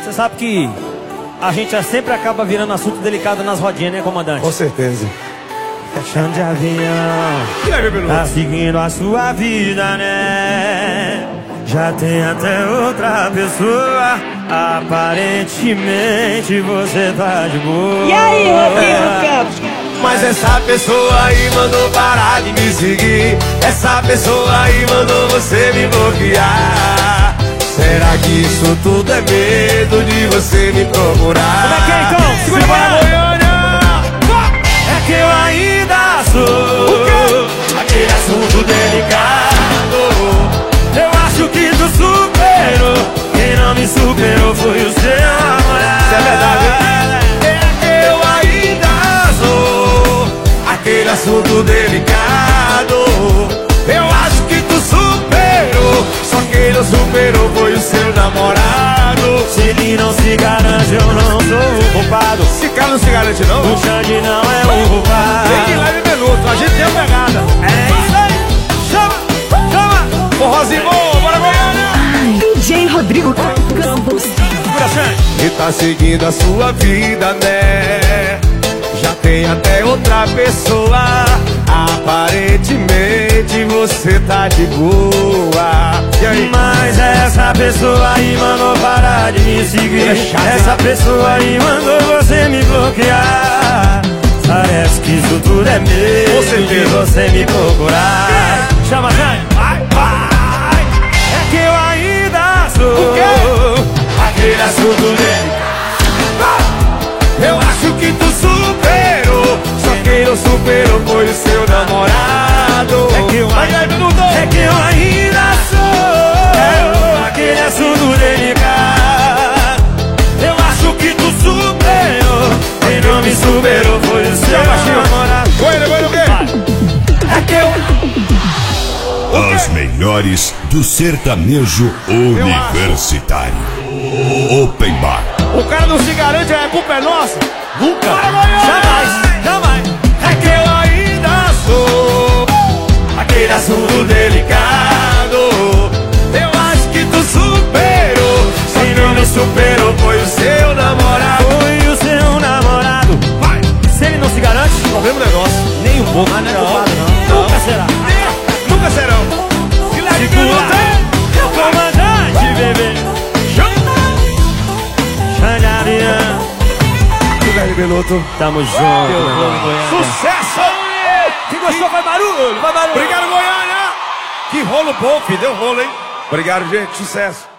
Você sabe que a gente sempre acaba virando assunto delicado nas rodinhas, né, comandante? Com certeza. Chão de avião, tá seguindo a sua vida, né? Já tem até outra pessoa. Aparentemente você tá de boa. E aí, Rodrigo Campos? Mas essa pessoa aí mandou parar de me seguir. Essa pessoa aí mandou você me bloquear. Será que isso tudo é medo de você me procurar? Como é que é então? Segura para Goiânia! É que eu ainda sou aquele assunto delicado. Eu acho que tu superou. Quem não me superou foi o seu namorado. Isso é verdade. É que eu ainda sou aquele assunto delicado. Eu acho que tu superou. Só quem não superou foi o seu namorado. Se ele não se garante, eu não sou o culpado. Esse cara não se garante não? O Xande não é o culpado. Vem de leve minuto, a gente tem a pegada. É isso aí. Chama, chama. Forrozinho bom, bora Goiânia! DJ Rodrigo Campos. Segura, Xande. E tá seguindo a sua vida, né? Já tem até outra pessoa. Aparentemente você tá de boa. E aí? Mas essa pessoa aí mandou parar de me seguir. Essa pessoa aí mandou você me bloquear. Parece que isso tudo é medo de você me procurar. Chama, Xande. Vai, vai. É que eu ainda sou aquele assunto dele. Eu acho que tu superou. Só quem não superou foi o seu namorado. É que eu ainda sou aquele assunto delicado. Eu acho que tu superou. Quem não me superou foi o seu namorado. Goiânia, Goiânia o quê? É que eu... As melhores do sertanejo universitário. Open Bar. O cara não se garante, a culpa é nossa. Nunca, Bora, Goiânia! jamais, jamais. É que eu ainda sou Aquele assunto delicado. Eu acho que tu superou. Só Quem quem não superou foi o seu namorado. Foi o seu namorado. Vai! Se ele não se garante, Problema do negócio. nem um pouco. Mas não é culpado, não. Nunca será. Nunca serão. E lá de Segura, comandante, bebê. Xande Avião. Minuto. Tamo junto, meu irmão. Sucesso! Quem gostou, faz barulho, faz barulho. Obrigado, Goiânia! Que rolo bom, filho. Deu rolo, hein? Obrigado, gente. Sucesso.